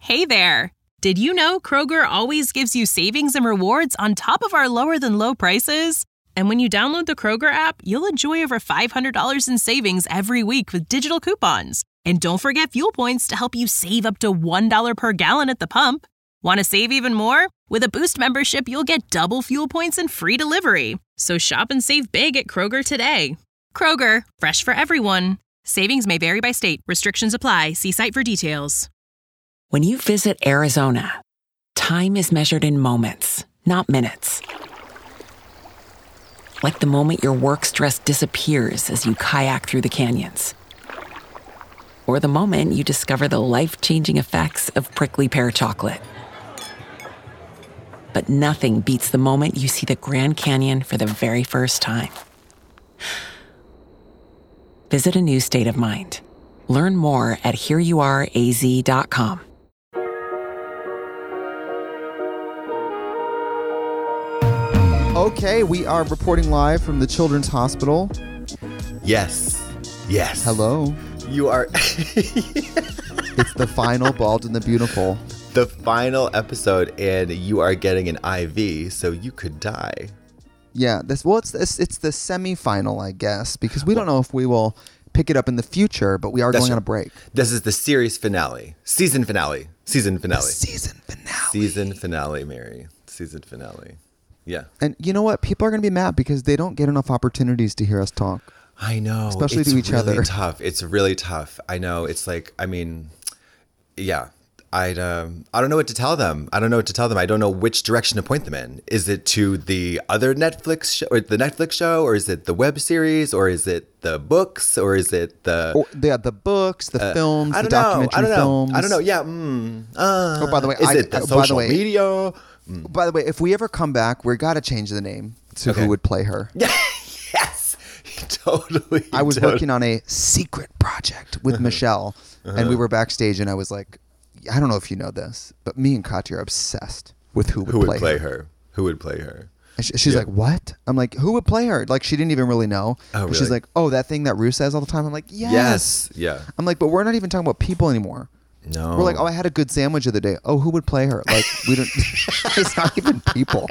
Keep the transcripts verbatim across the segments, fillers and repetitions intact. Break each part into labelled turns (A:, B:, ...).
A: Hey there! Did you know Kroger always gives you savings and rewards on top of our lower-than-low prices? And when you download the Kroger app, you'll enjoy over five hundred dollars in savings every week with digital coupons. And don't forget fuel points to help you save up to one dollar per gallon at the pump. Want to save even more? With a Boost membership, you'll get double fuel points and free delivery. So shop and save big at Kroger today. Kroger, fresh for everyone. Savings may vary by state. Restrictions apply. See site for details.
B: When you visit Arizona, time is measured in moments, not minutes. Like the moment your work stress disappears as you kayak through the canyons. Or the moment you discover the life-changing effects of prickly pear chocolate. But nothing beats the moment you see the Grand Canyon for the very first time. Visit a new state of mind. Learn more at here you are a z dot com.
C: Okay, we are reporting live from the Children's Hospital.
D: Yes. Yes.
C: Hello.
D: You are...
C: It's the final Bald and the Beautiful.
D: The final episode, and you are getting an I V, so you could die.
C: Yeah, this well, it's it's, it's the semi-final, I guess, because we don't know if we will pick it up in the future, but we are
D: That's
C: going
D: right.
C: on a break.
D: This is the series finale. Season finale. Season finale.
C: The season finale.
D: Season finale, Mary. Season finale. Yeah.
C: And you know what? People are going to be mad because they don't get enough opportunities to hear us talk.
D: I know.
C: Especially
D: it's
C: to each
D: really
C: other.
D: tough. It's really tough. I know. It's like, I mean, yeah. I'd, um, I don't know what to tell them. I don't know what to tell them. I don't know which direction to point them in. Is it to the other Netflix show, or the Netflix show, or is it the web series, or is it the books, or is it the
C: Or, yeah, the books, the
D: uh,
C: films,
D: I
C: the
D: don't know.
C: documentary
D: I don't know.
C: films.
D: I don't know. Yeah. Mm, uh,
C: Oh, by the way,
D: is
C: I-
D: it the
C: uh, by the
D: social
C: way-
D: media? Mm.
C: By the way, if we ever come back, we got to change the name to
D: Okay.
C: Who Would Play Her.
D: Yes. Totally.
C: I was
D: totally.
C: working on a secret project with Michelle, and we were backstage, and I was like, I don't know if you know this, but me and Katya are obsessed with Who Would,
D: Who would
C: play,
D: play
C: her.
D: her? Who would play her?
C: And she, she's
D: Yeah.
C: like, what? I'm like, who would play her? Like, she didn't even really know.
D: Oh,
C: But She's
D: really?
C: like, oh, that thing that Rue says all the time. I'm like, yes.
D: Yes. Yeah.
C: I'm like, but we're not even talking about people anymore.
D: No.
C: We're like, oh, I had a good sandwich the other day. Oh, who would play her? Like, we don't. It's not even people.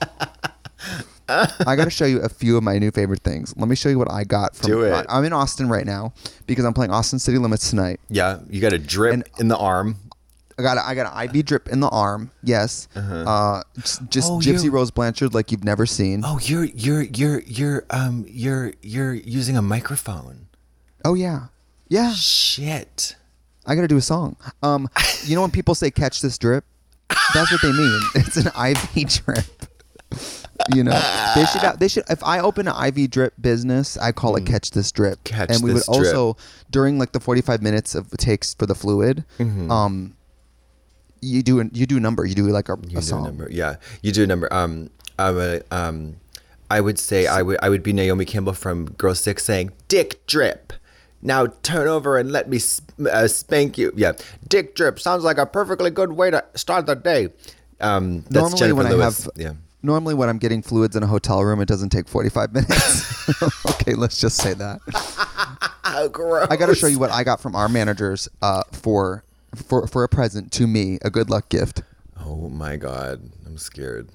C: I got to show you a few of my new favorite things. Let me show you what I got from.
D: Do it.
C: I'm in Austin right now because I'm playing Austin City Limits tonight.
D: Yeah. You got a drip
C: And-
D: in the arm.
C: I got a, I got an I V drip in the arm. Yes.
D: Uh-huh.
C: Uh, just just
D: Oh,
C: Gypsy
D: you-
C: Rose Blanchard like you've never seen.
D: Oh, you're you're you're you're um you're you're using a microphone.
C: Oh yeah, yeah.
D: Shit.
C: I got to do a song. Um, you know when people say "catch this drip," that's what they mean. It's an I V drip. You know, they should. Have, they should. If I open an I V drip business, I call it "catch this drip."
D: Catch
C: and we
D: this
C: would
D: drip.
C: also during like the forty-five minutes of it takes for the fluid.
D: Mm-hmm.
C: Um, you do an, you do a number. You do like a,
D: You
C: a
D: do a
C: song.
D: number. Yeah. You do a number. Um I would um I would say I would I would be Naomi Campbell from Girl Six saying, "Dick drip. Now turn over and let me sp- uh, spank you." Yeah. Dick drip sounds like a perfectly good way to start the day. Um that's
C: Normally
D: Jennifer
C: when I
D: Lewis.
C: have
D: yeah.
C: Normally when I'm getting fluids in a hotel room, it doesn't take forty-five minutes. Okay, let's just say that.
D: Oh, gross.
C: I got to show you what I got from our managers uh, for for for a present to me, a good luck gift.
D: Oh my god, I'm scared.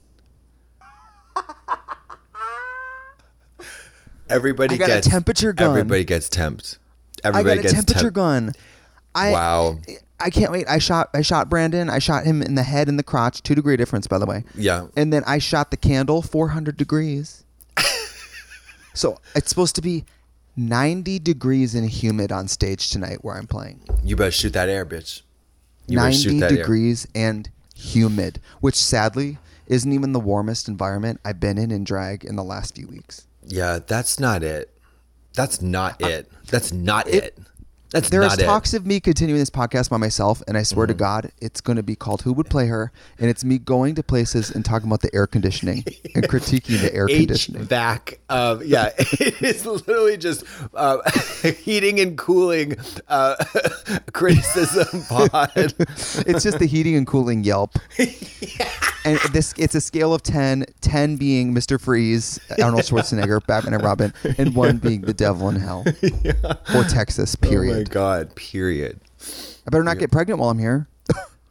D: Everybody
C: I got
D: gets
C: a temperature gun.
D: Everybody gets temped.
C: I
D: Everybody
C: got a
D: gets
C: temperature
D: temp-
C: gun. I,
D: Wow.
C: I can't wait. I shot I shot Brandon. I shot him in the head and the crotch. Two degree difference, by the way.
D: Yeah.
C: And then I shot the candle four hundred degrees. So it's supposed to be ninety degrees and humid on stage tonight where I'm playing.
D: You better shoot that air, bitch. You better shoot
C: ninety
D: that air.
C: degrees and humid, which sadly isn't even the warmest environment I've been in in drag in the last few weeks.
D: Yeah, that's not it. That's not it. That's not it.
C: it-
D: That's
C: There
D: not
C: is
D: it.
C: talks of me continuing this podcast by myself, and I swear to God, it's going to be called Who Would Play Her, and it's me going to places and talking about the air conditioning and critiquing the air conditioning.
D: H V A C. Um, yeah, it is literally just uh, heating and cooling uh, criticism pod.
C: It's just the heating and cooling Yelp. And this, it's a scale of ten, ten being Mister Freeze, Arnold Schwarzenegger, Batman and Robin, and one being the devil in hell. Or Texas, period.
D: Oh my God, period.
C: I better not get pregnant while I'm here.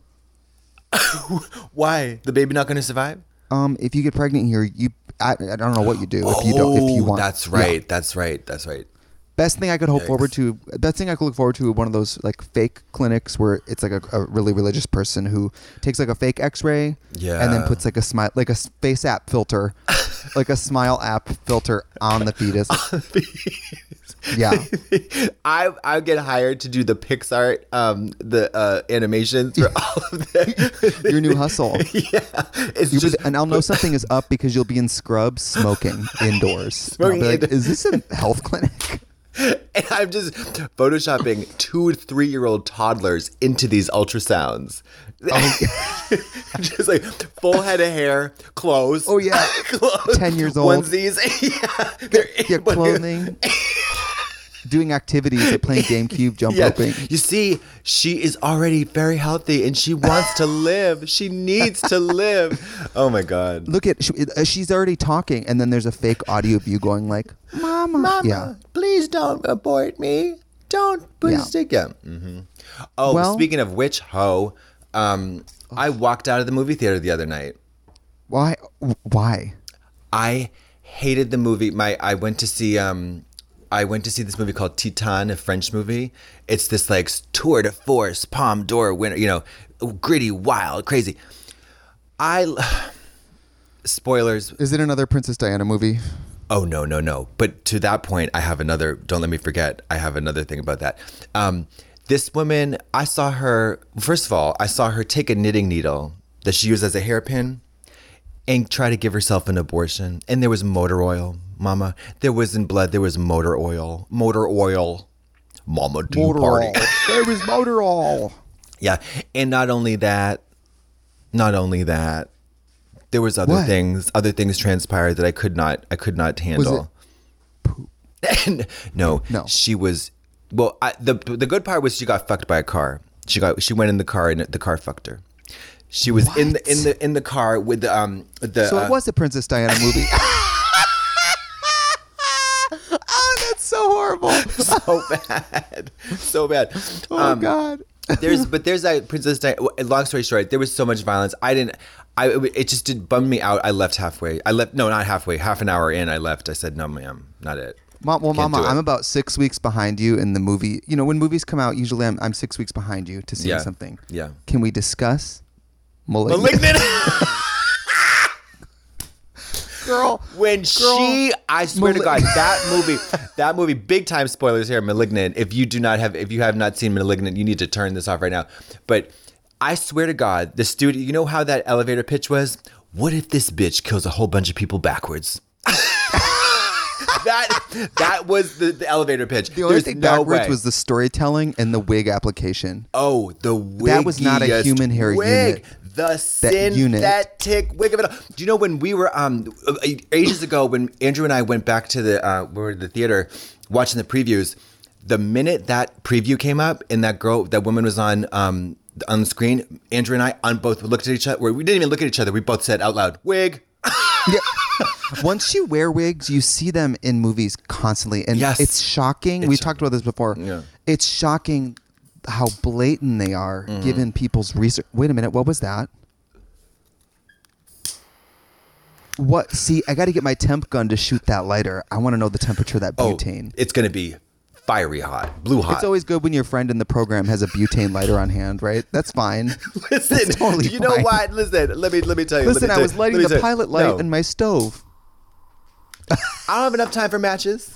D: Why? The baby not going to survive?
C: Um, if you get pregnant here, you I, I don't know what you do if you don't if you
D: Oh,
C: want.
D: that's right.
C: Yeah.
D: That's right. That's right.
C: Best thing I could hope
D: Yikes.
C: forward to. Best thing I could look forward to. One of those like fake clinics where it's like a, a really religious person who takes like a fake X-ray,
D: Yeah.
C: and then puts like a smile, like a face app filter, like a smile app filter on the fetus. Yeah.
D: I I get hired to do the Pixar um the uh animations for all of the
C: Your new hustle.
D: Yeah. It's
C: You'll
D: just
C: be, and I'll know something is up because you'll be in scrubs smoking indoors. And I'll be
D: Smoking
C: like,
D: indoors.
C: is this a health clinic?
D: and I'm just photoshopping two three year old toddlers into these ultrasounds. I'm just like full head of hair, clothes.
C: Oh, yeah.
D: clothes,
C: ten years old.
D: Onesies. yeah. They're
C: Yeah,
D: able to-
C: clothing. Doing activities like playing GameCube, jump
D: Yeah.
C: roping.
D: You see, she is already very healthy and she wants to live. She needs to live. Oh my God.
C: Look at she, uh, she's already talking, and then there's a fake audio of you going like, "Mama,
D: Mama,
C: yeah."
D: please don't abort me. Don't please
C: Yeah.
D: stick yeah. Mm-hmm. Oh,
C: Well-
D: speaking of which, ho, um, I walked out of the movie theater the other night.
C: Why? Why?
D: I hated the movie. My I went to see um I went to see this movie called Titan, a French movie. It's this like tour de force, Palme d'Or winner, you know, gritty, wild, crazy. I spoilers.
C: Is it another Princess Diana movie?
D: Oh no, no, no. But to that point, I have another. Don't let me forget. I have another thing about that. Um, this woman, I saw her. First of all, I saw her take a knitting needle that she used as a hairpin and try to give herself an abortion. And there was motor oil, Mama. There wasn't blood. There was motor oil. Motor oil. Mama, do you party?
C: There was motor oil.
D: Yeah. And not only that, not only that, there was other
C: What?
D: things. Other things transpired that I could not. I could not handle. And no,
C: No.
D: she was. Well, I, the the good part was she got fucked by a car. She got she went in the car and the car fucked her. She was in the in the in the car with the um the.
C: So
D: uh,
C: it was a Princess Diana movie. Oh, that's so horrible.
D: so bad, so bad.
C: Oh
D: Um,
C: God.
D: There's but there's that Princess Diana. Long story short, there was so much violence. I didn't. I it just did bum me out. I left halfway. I left no, not halfway. Half an hour in, I left. I said, no, ma'am, not it.
C: Mom, well,
D: Can't
C: Mama,
D: do it.
C: I'm about six weeks behind you in the movie. You know, when movies come out, usually I'm, I'm six weeks behind you to see
D: Yeah.
C: something.
D: Yeah.
C: Can we discuss Malignant?
D: Malignant.
C: Girl.
D: When she, I swear to
C: Mali-
D: God, that movie, that movie, big time spoilers here, Malignant. If you do not have, if you have not seen Malignant, you need to turn this off right now. But I swear to God, the studio, you know how that elevator pitch was? What if this bitch kills a whole bunch of people backwards? that that was the, the elevator pitch.
C: The only
D: There's
C: thing
D: no
C: backwards
D: way.
C: was the storytelling and the wig application.
D: Oh, the wig.
C: That was not a human hair
D: wig.
C: unit.
D: The synthetic wig of it all. Do you know when we were um ages ago when Andrew and I went back to the uh, we were at the theater watching the previews? The minute that preview came up and that girl, that woman was on um on the screen, Andrew and I on both looked at each other. We didn't even look at each other. We both said out loud, "Wig."
C: Yeah. Once you wear wigs, you see them in movies constantly, and
D: Yes.
C: it's shocking.
D: It's
C: we
D: shocking.
C: talked about this before.
D: Yeah.
C: It's shocking how blatant they are,
D: Mm-hmm.
C: given people's research. Wait a minute, what was that? What? See, I got to get my temp gun to shoot that lighter. I want to know the temperature of that
D: Oh,
C: butane.
D: it's gonna be fiery hot, blue hot.
C: It's always good when your friend in the program has a butane lighter on hand, right? That's fine.
D: Listen,
C: That's totally
D: you know
C: fine.
D: what? Listen, let me let me tell you. let
C: Listen,
D: me
C: I
D: tell
C: was
D: you-
C: lighting
D: let me
C: the
D: tell you-
C: pilot light
D: No.
C: in my stove.
D: I don't have enough time for matches.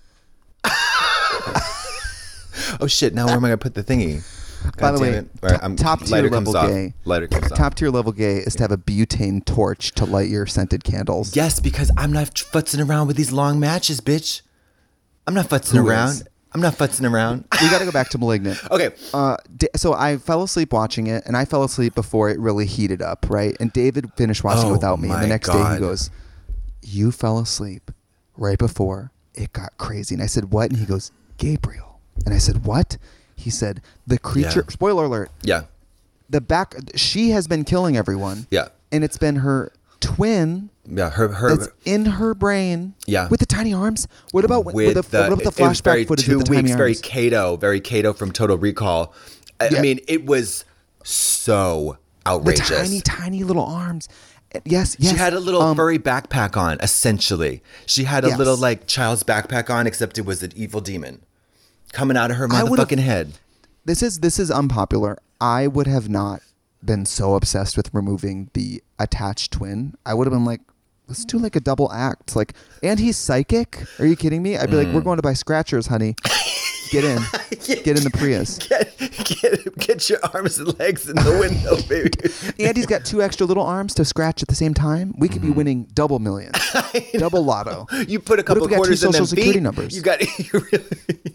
D: Oh shit! Now where am I gonna put the thingy? God
C: By the
D: damn
C: way,
D: it. All right,
C: top,
D: I'm-
C: top tier
D: lighter comes
C: level
D: off.
C: gay.
D: Lighter comes off.
C: Top tier level gay is to have a butane torch to light your scented candles.
D: Yes, because I'm not futzing around with these long matches, bitch. I'm not futzing
C: Who
D: around.
C: is?
D: I'm not futzing around.
C: We got to go back to Malignant.
D: Okay.
C: Uh, da- so I fell asleep watching it, and I fell asleep before it really heated up, right? And David finished watching
D: Oh
C: it without me. And the
D: my
C: next day
D: God.
C: he goes, "You fell asleep right before it got crazy." And I said, "What?" And he goes, "Gabriel." And I said, "What?" He said, "The creature."
D: Yeah.
C: Spoiler alert.
D: Yeah.
C: The back. She has been killing everyone.
D: Yeah.
C: And it's been her twin.
D: Yeah. Her. Her.
C: That's in her brain.
D: Yeah.
C: With the tiny arms. What about with,
D: with
C: the,
D: the,
C: what about the
D: it was
C: flashback
D: very
C: footage
D: two
C: with the tiny
D: weeks, very
C: arms?
D: Kato, very Kato from Total Recall. I,
C: Yeah.
D: I mean, it was so outrageous.
C: The tiny, tiny little arms. Yes, yes.
D: She had a little
C: um,
D: furry backpack on, essentially. She had a
C: Yes.
D: little like child's backpack on, except it was an evil demon coming out of her
C: I would've-
D: motherfucking head.
C: This is this is unpopular. I would have not been so obsessed with removing the attached twin. I would have been like, let's do like a double act. Like, and he's psychic. Are you kidding me? I'd be like, we're going to buy scratchers, honey. Get in. Get in the Prius.
D: Get, get, get your arms and legs in the window, baby.
C: And he's got two extra little arms to scratch at the same time. We could be winning double millions. Double lotto.
D: You put a couple
C: What if we got
D: quarters
C: two
D: in them
C: social security
D: feet,
C: numbers?
D: You got you really.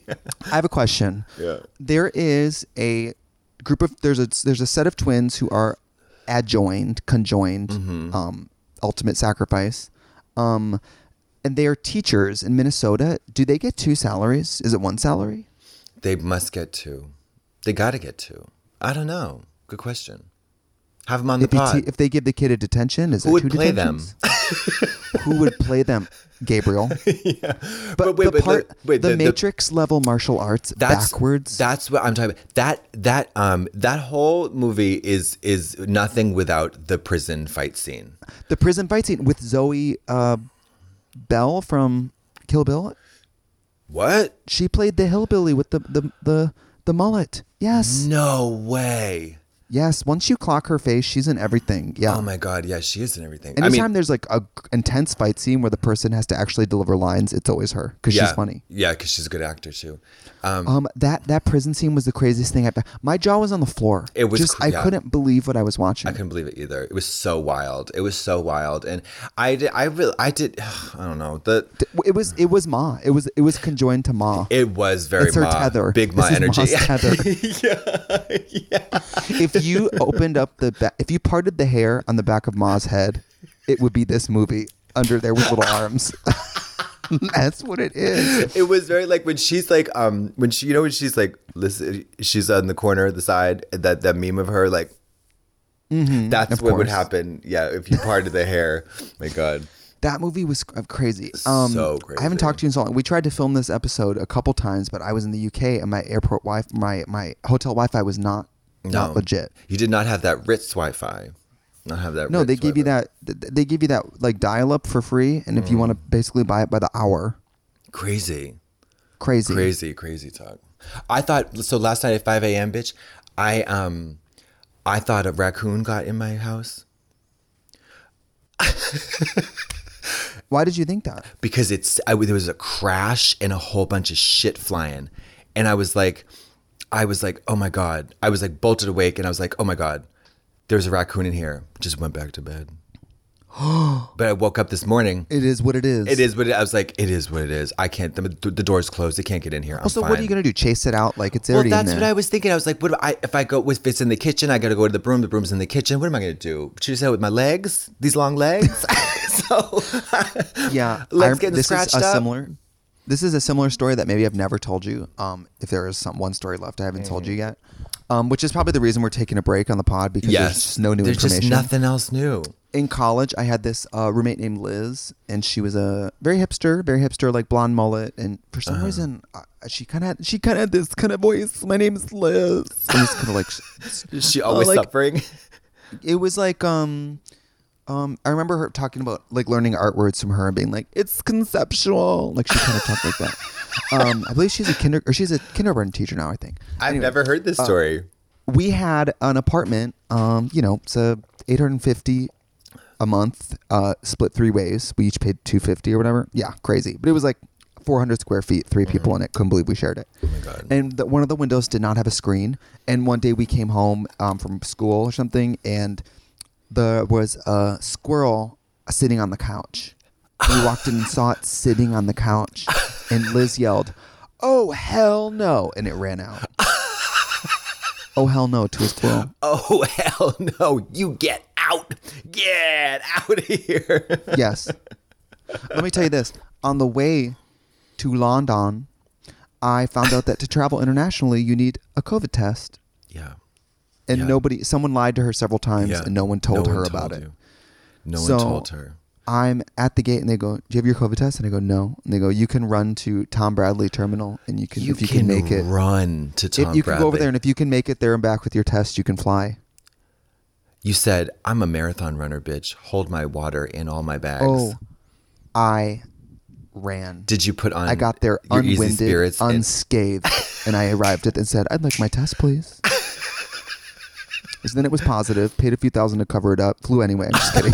C: I have a question.
D: Yeah.
C: There is a group of there's a there's a set of twins who are adjoined, conjoined,
D: Mm-hmm.
C: um, ultimate sacrifice, um, and they are teachers in Minnesota. Do they get two salaries? Is it one salary?
D: They must get two. They got to get two. I don't know. Good question. Have them on the
C: If, you
D: pod.
C: te- if they give the kid a detention, is
D: Who
C: it
D: would
C: two
D: play them?
C: detentions? Who would play them? Gabriel.
D: yeah.
C: But,
D: wait,
C: the
D: but
C: part,
D: the, wait,
C: the,
D: the, the-
C: Matrix level martial arts
D: that's
C: backwards.
D: That's what I'm talking about. That that um that whole movie is is nothing without the prison fight scene.
C: The prison fight scene with Zoe uh, Bell from Kill Bill.
D: What?
C: She played the hillbilly with the the the, the mullet. Yes.
D: No way.
C: Yes. Once you clock her face, she's in everything. Yeah.
D: Oh my god, yeah, she is in everything.
C: Anytime
D: I mean,
C: there's like a g- intense fight scene where the person has to actually deliver lines, it's always her because
D: yeah,
C: she's funny.
D: Yeah, because she's a good actor too. Um,
C: Um, that that prison scene was the craziest thing I've. My jaw was on the floor.
D: It was
C: just
D: cr-
C: I
D: yeah.
C: couldn't believe what I was watching.
D: I couldn't believe it either. It was so wild. It was so wild, and I did. I really. I did. I don't know. The
C: It was it was Ma. It was it was conjoined to Ma.
D: it was very
C: It's her
D: Ma,
C: tether.
D: big Ma
C: This is
D: energy.
C: Ma's tether.
D: yeah, yeah.
C: If you opened up the ba- if you parted the hair on the back of Ma's head, it would be this movie under there with little arms. That's what it is.
D: It was very like when she's like um when she you know when she's like listen she's on the corner the side that that meme of her like that's
C: of
D: what would
C: course.
D: happen yeah if you parted the hair. My God.
C: That movie was c- crazy. Um,
D: So
C: I haven't
D: crazy.
C: talked to you in so long. We tried to film this episode a couple times, but I was in the U K and my airport Wi my my hotel Wi-Fi was not not
D: No.
C: legit.
D: You did not have that Ritz Wi-Fi. Not have that.
C: No,
D: Ritz
C: they give you
D: Wi-Fi.
C: that. th- They give you that like dial-up for free, and if
D: Mm.
C: you want to basically buy it by the hour,
D: Crazy.
C: crazy.
D: Crazy, crazy talk. I thought so last night at five a.m. bitch, I um I thought a raccoon got in my house
C: Why did you think that?
D: because it's I, there was a crash and a whole bunch of shit flying. And I was like I was like, "Oh my God." I was like bolted awake and I was like, "Oh my God. There's a raccoon in here." Just went back to bed. But I woke up this morning.
C: It is what it is.
D: It is what it, I was like, "It is what it is. I can't the, the door's closed. It can't get in here." I'm
C: Also,
D: fine.
C: what are you gonna do? Chase it out? Like it's
D: Well,
C: already
D: that's
C: in
D: what
C: there.
D: I was thinking. I was like, "What if I if I go if it's in the kitchen? I got to go to the broom. The broom's in the kitchen. What am I going to do? Choose out with my legs? These long legs?" so
C: Yeah,
D: legs
C: I-
D: getting
C: this
D: scratched
C: is a
D: up.
C: similar. This is a similar story that maybe I've never told you. Um, if there is some one story left, I haven't told you yet. Um, which is probably the reason we're taking a break on the pod because
D: Yes,
C: there's just no new
D: There's
C: information.
D: just nothing else new.
C: In college, I had this uh, roommate named Liz, and she was a very hipster, very hipster, like blonde mullet, and for some reason, uh, she kind of had she kind of had this kind of voice. My name's Liz. It was kind of like
D: Is she always
C: like-
D: suffering?
C: it was like um um I remember her talking about like learning art words from her and being like it's conceptual, like she kind of talked like that. um I believe she's a kinder or she's a kindergarten teacher now, I think.
D: I've
C: Anyway,
D: never heard this story.
C: we had an apartment, um you know, it's a eight hundred fifty a month, uh split three ways. We each paid two hundred fifty or whatever. Yeah, crazy, but it was like four hundred square feet, three people in it. Couldn't believe we shared it.
D: Oh my God.
C: And the, one of the windows did not have a screen. And one day we came home um, from school or something, and there was a squirrel sitting on the couch. We walked in and saw it sitting on the couch, and Liz yelled, "Oh hell no!" and it ran out. Oh hell no to a squirrel.
D: Oh hell no! You get out! Get out of here!
C: Yes. Let me tell you this. On the way to London, I found out that to travel internationally, you need a COVID test.
D: Yeah.
C: And
D: Yeah.
C: nobody, someone lied to her several times,
D: Yeah.
C: and no one told
D: No
C: her
D: one
C: about
D: told
C: it.
D: you. No
C: So,
D: one told her.
C: I'm at the gate, and they go, "Do you have your COVID test?" And I go, "No." And they go, "You can run to Tom Bradley Terminal, and you can,
D: You
C: if you
D: can,
C: can, make it,
D: run to Tom
C: if you can
D: Bradley.
C: go over there, and if you can make it there and back with your test, you can fly."
D: You said, I'm a marathon runner, bitch. Hold my water in all my bags.
C: Oh, I ran.
D: Did you put on
C: I got there
D: your easy
C: unwinded,
D: spirits and-
C: unscathed, and I arrived at and said, I'd like my test, please. So then it was positive, paid a few thousand to cover it up, flew anyway. I'm just kidding.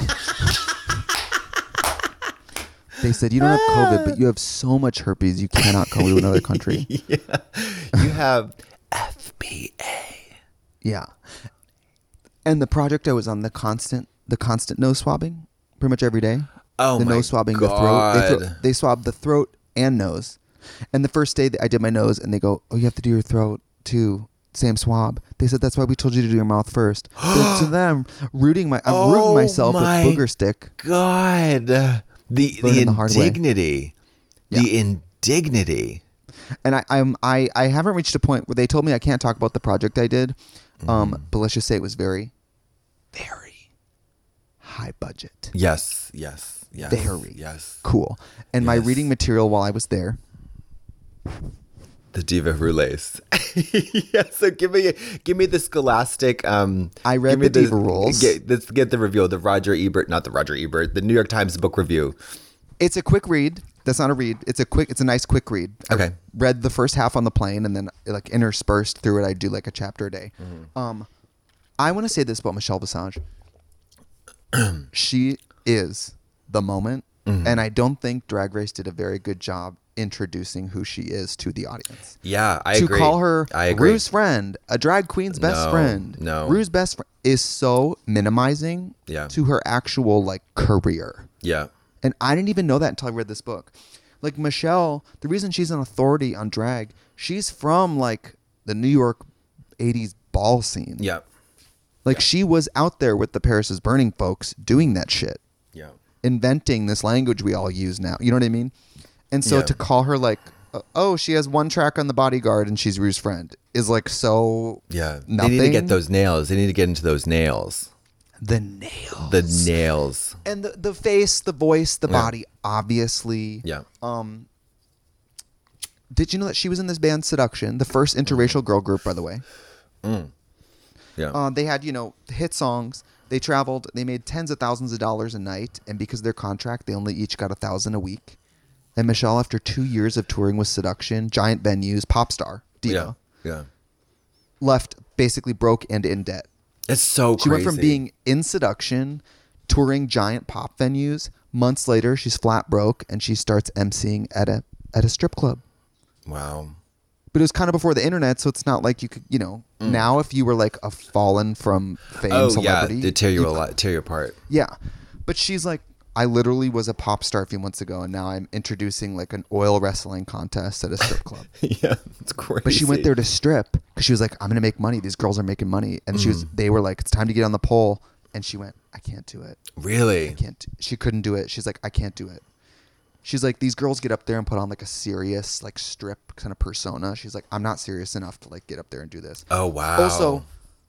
C: They said, you don't have COVID, but you have so much herpes, you cannot come to another country.
D: Yeah. You have F B A.
C: Yeah. And the project I was on, the constant the constant nose swabbing, pretty much every day.
D: Oh,
C: the
D: my
C: nose swabbing,
D: God.
C: the throat. They, thro- they swab the throat and nose. And the first day that I did my nose, and they go, oh, you have to do your throat too. Same swab. They said, that's why we told you to do your mouth first. But to them, rooting my, I'm
D: Oh
C: rooting myself
D: my
C: with booger stick.
D: God. The, the
C: Learning the hard way.
D: indignity. The indignity.
C: And I, I'm, I, I haven't reached a point where they told me I can't talk about the project I did. Um,
D: Mm.
C: but let's just say it was very, very high budget.
D: Yes, yes, yes.
C: Very
D: Yes.
C: cool. And my
D: Yes.
C: reading material while I was there.
D: The Diva Roules. Yeah, so give me give me the Scholastic. Um,
C: I read
D: give me
C: the Diva Rules.
D: Get, let's get the review. The Roger Ebert, not the Roger Ebert, the New York Times book review.
C: It's a quick read. That's not a read. It's a quick. It's a nice quick read.
D: Okay.
C: I read the first half on the plane, and then like interspersed through it, I do like a chapter a day.
D: Mm-hmm.
C: Um, I want to say this about Michelle Visage. She is the moment,
D: Mm-hmm.
C: and I don't think Drag Race did a very good job introducing who she is to the audience.
D: Yeah, I
C: to
D: agree.
C: call her
D: I agree.
C: Rue's friend, a drag queen's best
D: No,
C: friend.
D: no.
C: Rue's best friend is so minimizing
D: Yeah.
C: to her actual like career.
D: Yeah.
C: And I didn't even know that until I read this book. Like Michelle, the reason she's an authority on drag, she's from like the New York eighties ball scene.
D: Yeah.
C: Like she was out there with the Paris is Burning folks doing that shit,
D: Yeah.
C: inventing this language we all use now. You know what I mean? And so
D: Yeah.
C: to call her like, uh, oh, she has one track on The Bodyguard and she's Rue's friend is like so
D: Yeah.
C: nothing.
D: They need to get those nails. They need to get into those nails.
C: The nails.
D: The nails.
C: And the, the face, the voice, the
D: Yeah.
C: body, obviously.
D: Yeah.
C: Um, did you know that she was in this band Seduction, the first interracial girl group, by the way?
D: Yeah.
C: Uh, they had, you know, hit songs. They traveled. They made tens of thousands of dollars a night. And because of their contract, they only each got a thousand a week. And Michelle, after two years of touring with Seduction, giant venues, pop star, diva,
D: yeah. Yeah.
C: left basically broke and in debt.
D: It's so
C: She
D: crazy.
C: went from being in Seduction, touring giant pop venues. Months later, she's flat broke and she starts emceeing at a at a strip club.
D: Wow.
C: But it was kind of before the internet, so it's not like you could, you know. Now, if you were like a fallen from fame
D: Oh
C: celebrity,
D: yeah, they tear you
C: you
D: a lot, tear you apart.
C: Yeah. But she's like, I literally was a pop star a few months ago, and now I'm introducing like an oil wrestling contest at a strip club.
D: Yeah, it's crazy.
C: But she went there to strip because she was like, I'm going to make money. These girls are making money. And she was, they were like, it's time to get on the pole. And she went, I can't do it.
D: Really?
C: I can't. do-" She couldn't do it. She's like, I can't do it. She's like, these girls get up there and put on like a serious, like strip kind of persona. She's like, I'm not serious enough to like get up there and do this.
D: Oh wow.
C: Also,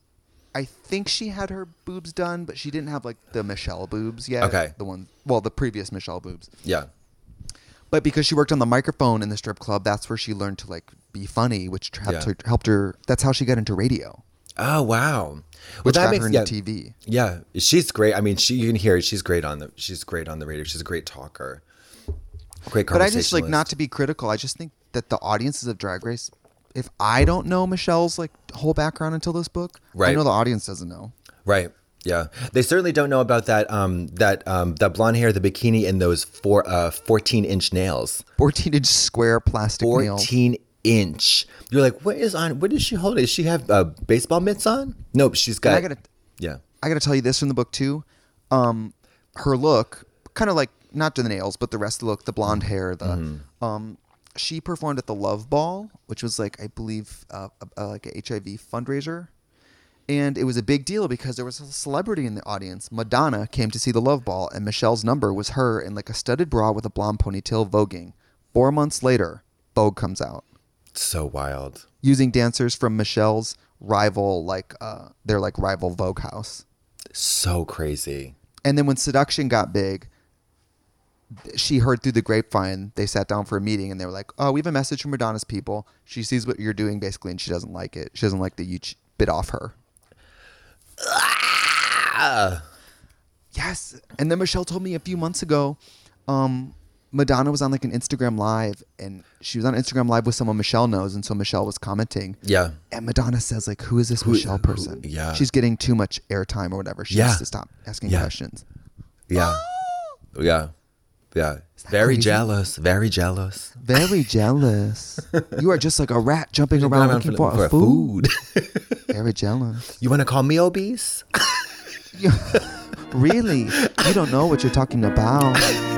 C: I think she had her boobs done, but she didn't have like the Michelle boobs yet.
D: Okay.
C: The one, well, the previous Michelle boobs.
D: Yeah.
C: But because she worked on the microphone in the strip club, that's where she learned to like be funny, which helped,
D: Yeah.
C: her, helped her. That's how she got into radio,
D: Oh wow.
C: which
D: that
C: got
D: makes-
C: her into
D: yeah,
C: T V.
D: Yeah, she's great. I mean, she you can hear it. She's great on the. She's great on the radio. She's a great talker. Great
C: But I just like not
D: conversationalist.
C: to be critical. I just think that the audiences of Drag Race, if I don't know Michelle's like whole background until this book, I
D: Right.
C: know the audience doesn't know.
D: Right. Yeah. They certainly don't know about that. Um. That. Um. That blonde hair, the bikini, and those four. Uh. Fourteen inch nails.
C: fourteen inch square plastic nails.
D: Fourteen inch. You're like, what is on? What is she holding? Does she have uh, baseball mitts on? Nope. She's got.
C: And I gotta,
D: yeah.
C: I gotta tell you this from the book too. Um, her look, kind of like not to the nails, but the rest of the look, the blonde hair, the
D: Mm-hmm.
C: um, she performed at the Love Ball, which was like I believe uh, a, a, like a H I V fundraiser, and it was a big deal because there was a celebrity in the audience. Madonna came to see the Love Ball, and Michelle's number was her in like a studded bra with a blonde ponytail voguing. Four months later, Vogue comes out
D: So wild.
C: using dancers from Michelle's rival, like uh, their like rival Vogue house.
D: So crazy.
C: And then when Seduction got big, she heard through the grapevine, they sat down for a meeting and they were like, oh, we have a message from Madonna's people. She sees what you're doing basically and she doesn't like it. She doesn't like that you ch- bit off her.
D: Yeah.
C: Yes. And then Michelle told me a few months ago, um, Madonna was on like an Instagram live, and she was on Instagram live with someone Michelle knows, and so Michelle was commenting.
D: Yeah.
C: And Madonna says like, "Who is this
D: Who-
C: Michelle
D: who-
C: person?
D: yeah.
C: She's getting too much airtime or whatever. She
D: Yeah.
C: needs to stop asking
D: Yeah.
C: questions."
D: Yeah. Yeah. Yeah. Very
C: crazy?
D: jealous. Very jealous.
C: Very jealous. You are just like a rat jumping around looking for,
D: for
C: a food.
D: food.
C: Very jealous.
D: You want to call me obese?
C: You- really? You don't know what you're talking about.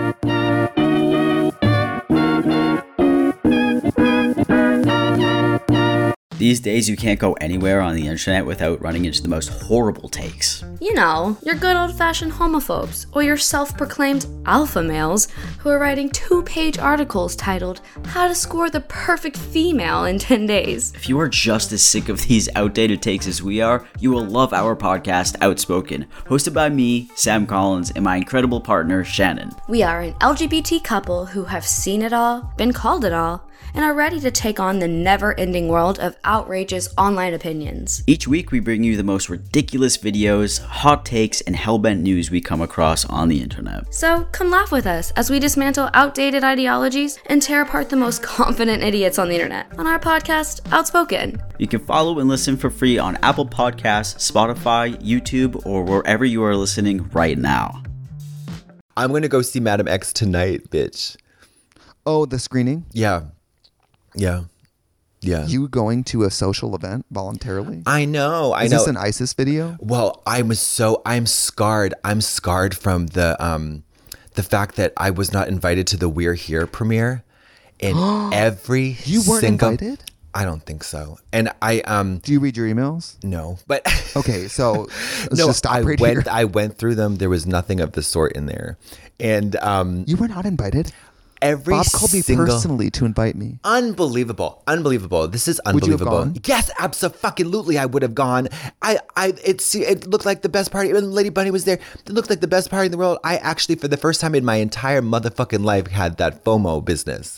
E: These days, you can't go anywhere on the internet without running into the most horrible takes.
F: You know, your good old-fashioned homophobes, or your self-proclaimed alpha males who are writing two-page articles titled, How to Score the Perfect Female in ten days.
E: If you are just as sick of these outdated takes as we are, you will love our podcast, Outspoken, hosted by me, Sam Collins, and my incredible partner, Shannon.
F: We are an L G B T couple who have seen it all, been called it all, and are ready to take on the never-ending world of outrageous online opinions.
E: Each week, we bring you the most ridiculous videos, hot takes, and hellbent news we come across on the internet.
F: So come laugh with us as we dismantle outdated ideologies and tear apart the most confident idiots on the internet on our podcast, Outspoken.
E: You can follow and listen for free on Apple Podcasts, Spotify, YouTube, or wherever you are listening right now.
D: I'm going to go see Madam X tonight, bitch.
C: Oh, the screening?
D: Yeah. Yeah. Yeah.
C: You going to a social event voluntarily?
D: I know. I
C: Is
D: know.
C: this an ISIS video?
D: Well, I was so I'm scarred. I'm scarred from the um the fact that I was not invited to the We're Here premiere, and every
C: You weren't
D: single,
C: invited?
D: I don't think so. And I um
C: Do you read your emails?
D: no, but
C: Okay, so let's
D: no,
C: just stop
D: I
C: right
D: went
C: here.
D: I went through them. There was nothing of the sort in there, and um
C: You were not invited?
D: every
C: Bob called me
D: single.
C: personally to invite me.
D: Unbelievable. Unbelievable. This is
C: Would you have
D: unbelievable.
C: gone?
D: Yes, absolutely. I would have gone. I, I, it, it looked like the best party. When Lady Bunny was there, it looked like the best party in the world. I actually, for the first time in my entire motherfucking life, had that FOMO business.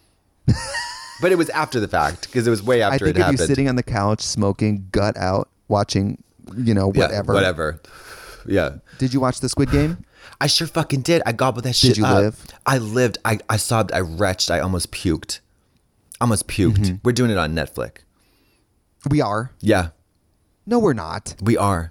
D: But it was after the fact, because it was way
C: I
D: after
C: think
D: it
C: of
D: happened.
C: you sitting on the couch, smoking, gut out, watching, you know,
D: Yeah,
C: whatever.
D: whatever. Yeah.
C: Did you watch the Squid Game?
D: I sure fucking did. I gobbled that shit
C: you
D: up.
C: live?
D: I lived. I, I sobbed. I retched. I almost puked. Almost puked.
C: Mm-hmm.
D: We're doing it on Netflix.
C: We are.
D: Yeah,
C: No, we're not.
D: we are.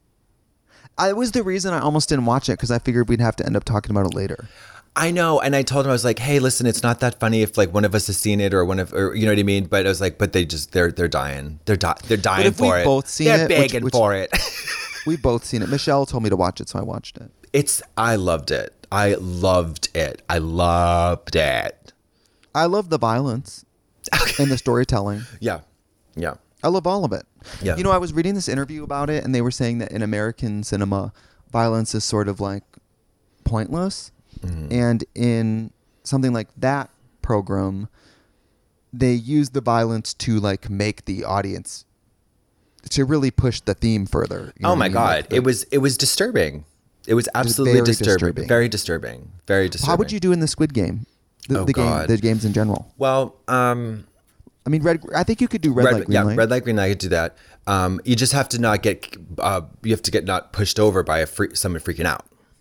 C: I, it was the reason I almost didn't watch it because I figured we'd have to end up talking about it later.
D: I know, and I told him I was like, "Hey, listen, it's not that funny if like one of us has seen it or one of, or you know what I mean." But I was like, "But they just they're they're dying, they're di- they're dying
C: if
D: for
C: we've
D: it.
C: both seen
D: they're
C: it, which-
D: begging
C: which-
D: for it."
C: We've both seen it. Michelle told me to watch it, so I watched it.
D: It's I loved it. I loved it. I loved it.
C: I love the violence and the storytelling.
D: Yeah, yeah,
C: I love all of it.
D: Yeah.
C: You know, I was reading this interview about it, and they were saying that in American cinema, violence is sort of like pointless.
D: Mm-hmm.
C: And in something like that program, they use the violence to like make the audience to really push the theme further. You know
D: Oh
C: what
D: my
C: I mean?
D: god,
C: Like the-
D: it was it was disturbing. It was absolutely
C: very
D: disturbing.
C: disturbing.
D: Very disturbing. Very disturbing.
C: How would you do in the Squid Game? The,
D: Oh,
C: the game,
D: God.
C: the games in general.
D: Well, um,
C: I mean, red. I think you could do red, light, green
D: yeah,
C: light.
D: red light, green light. I could do that. Um, you just have to not get. Uh, you have to get not pushed over by a free, someone freaking out.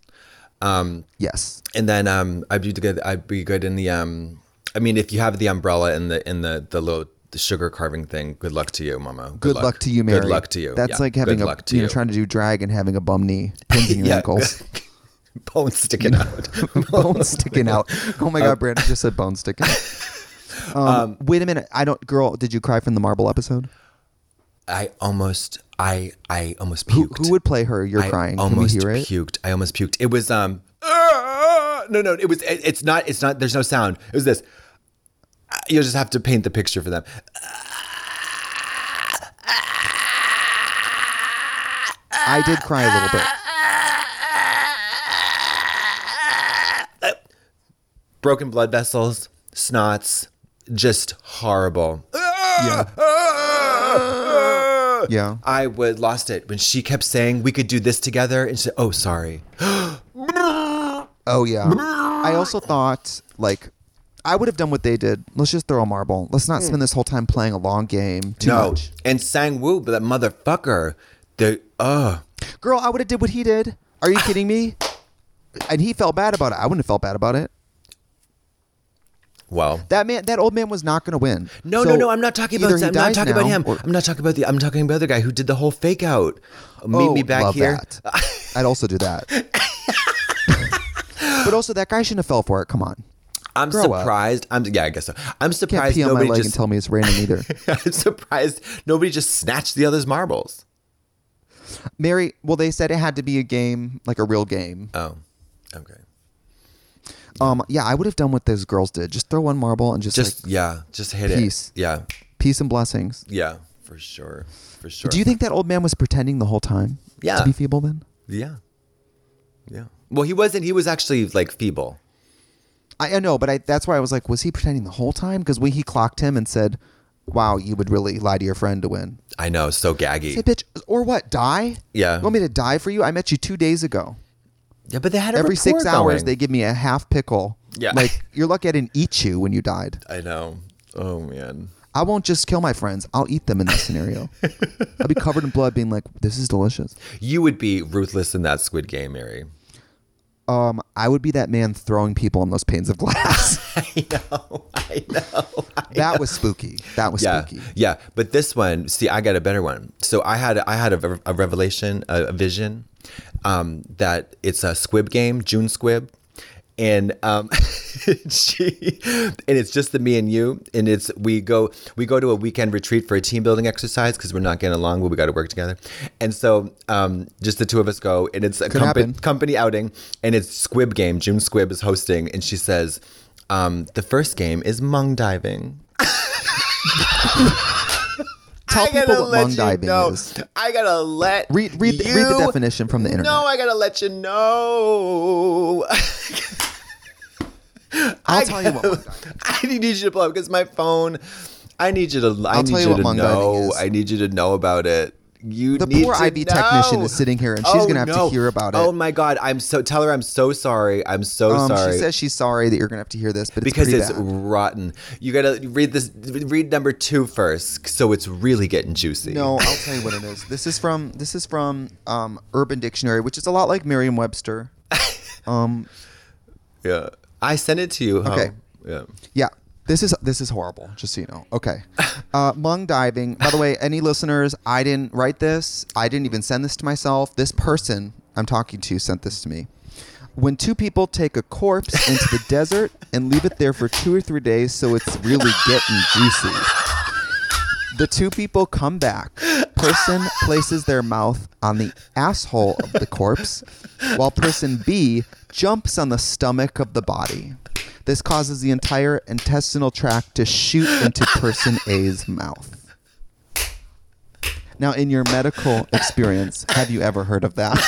C: Yes.
D: And then um, I'd be good. I'd be good in the. Um, I mean, if you have the umbrella and the in the the little the sugar carving thing, good luck to you, Mama. Good,
C: Good luck. to you, Mary.
D: Good luck to you.
C: That's
D: Yeah,
C: like having
D: good
C: a
D: luck to
C: you know
D: you.
C: trying to do drag and having a bum knee, pins in your
D: Yeah.
C: ankles,
D: Bone sticking out.
C: bones sticking out. Oh my god, Brandon just said bones sticking out. Um, wait a minute. I don't. Girl, did you cry from the marble episode?
D: I almost. I I almost
C: Who,
D: puked.
C: who would play her? You're
D: I
C: crying. Can we
D: almost
C: hear it?
D: puked. I almost puked. It was um. ah, no, no. It was. It, it's not. It's not. There's no sound. It was this. You'll just have to paint the picture for them.
C: I did cry a little bit.
D: Broken blood vessels, snots, just horrible.
C: Yeah. Yeah.
D: I would lost it when she kept saying we could do this together, and she said, "Oh, sorry."
C: Oh yeah. I also thought like I would have done what they did. Let's just throw a marble. Let's not spend this whole time playing a long game. Too
D: no,
C: much.
D: and Sang Woo, but that motherfucker, the uh
C: Girl, I would have did what he did. Are you kidding me? And he felt bad about it. I wouldn't have felt bad about it.
D: Well,
C: that man, that old man was not going to win.
D: No,
C: So
D: no, no. I'm not talking about.
C: either he
D: I'm not
C: dies
D: talking about
C: now
D: him.
C: or-
D: I'm not talking about the. I'm talking about the other guy who did the whole fake out. Meet
C: Oh,
D: me back
C: love
D: here.
C: that. I'd also do that. But also, that guy shouldn't have fell for it. Come on.
D: I'm
C: Grow up.
D: surprised. I'm yeah, I guess so. I'm
C: Can't
D: surprised
C: pee on my
D: nobody
C: leg
D: just.
C: and tell me it's raining either.
D: I'm surprised nobody just snatched the other's marbles.
C: Mary, well, they said it had to be a game, like a real game.
D: Oh, okay.
C: Um, yeah, I would have done what those girls did. Just throw one marble and just,
D: Just
C: like,
D: yeah, just hit
C: peace.
D: it. Yeah,
C: peace and blessings.
D: yeah, for sure, for sure.
C: Do you think that old man was pretending the whole time?
D: Yeah.
C: To be feeble then?
D: Yeah, yeah. Well, he wasn't. He was actually like feeble.
C: I, I know, but I, that's why I was like, was he pretending the whole time? Because when he clocked him and said, wow, you would really lie to your friend to win.
D: I know, so gaggy.
C: Say, bitch, or what, die?
D: Yeah.
C: You want me to die for you? I met you two days ago.
D: Yeah, but they had a
C: Every six
D: rapport
C: hours,
D: going.
C: they give me a half pickle.
D: Yeah.
C: Like, you're lucky I didn't eat you when you died.
D: I know. Oh man.
C: I won't just kill my friends. I'll eat them in this scenario. I'll be covered in blood being like, this is delicious.
D: You would be ruthless in that Squid Game, Mary.
C: Um, I would be that man throwing people on those panes of glass.
D: I know. I know. I
C: That
D: know.
C: was spooky. That was
D: yeah,
C: spooky.
D: yeah. But this one, see, I got a better one. So I had, I had a, a revelation, a, a vision, um, that it's a Squib Game, June Squibb, and um, she, and it's just the me and you, and it's we go, we go to a weekend retreat for a team building exercise because we're not getting along, but we got to work together, and so um, just the two of us go, and it's a
C: Could
D: company,
C: happen.
D: company outing, and it's Squib Game. June Squibb is hosting, and she says, um, the first game is Hmong diving.
C: Tell
D: I gotta
C: people what
D: let
C: Hmong
D: you
C: diving
D: know.
C: is.
D: I gotta let
C: Read read, the, read the
D: you
C: definition from the internet.
D: No, I gotta let you know.
C: I'll
D: I
C: tell you what
D: gotta-
C: Hmong diving is.
D: I need you to pull up because my phone. I need you to. I
C: I'll
D: need
C: tell
D: you,
C: you what
D: to
C: Hmong diving
D: know.
C: is.
D: I need you to know about it. You
C: The
D: need
C: poor
D: to
C: I V technician
D: know.
C: is sitting here, and she's
D: Oh,
C: gonna have to
D: no.
C: hear about it.
D: Oh my god! I'm so. Tell her I'm so sorry. I'm so
C: Um,
D: sorry.
C: She says she's sorry that you're gonna have to hear this, but it's
D: because
C: pretty
D: it's
C: bad.
D: rotten. You gotta read this. Read number two first, so it's really getting juicy.
C: No, I'll tell you what it is. This is from this is from um, Urban Dictionary, which is a lot like Merriam-Webster. Um,
D: Yeah, I sent it to you. huh?
C: Okay.
D: Yeah.
C: yeah, this is this is horrible. Just so you know. Okay, uh, Hmong diving. By the way, any listeners, I didn't write this. I didn't even send this to myself. This person I'm talking to sent this to me. When two people take a corpse into the desert and leave it there for two or three days, so it's really getting juicy. The two people come back. Person places their mouth on the asshole of the corpse, while person B jumps on the stomach of the body. This causes the entire intestinal tract to shoot into person A's mouth. Now, in your medical experience, have you ever heard of that?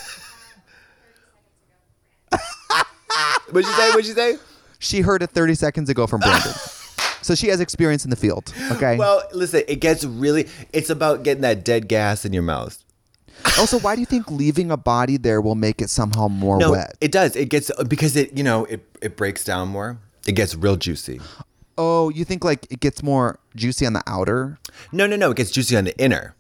D: What'd you say? What'd you say?
C: She heard it thirty seconds ago from Brandon. So she has experience in the field, okay?
D: Well, listen, it gets really. It's about getting that dead gas in your mouth.
C: Also, why do you think leaving a body there will make it somehow more
D: No,
C: wet?
D: it does. It gets because it you know it it breaks down more. It gets real juicy.
C: Oh, you think like it gets more juicy on the outer?
D: No, no, no. It gets juicy on the inner.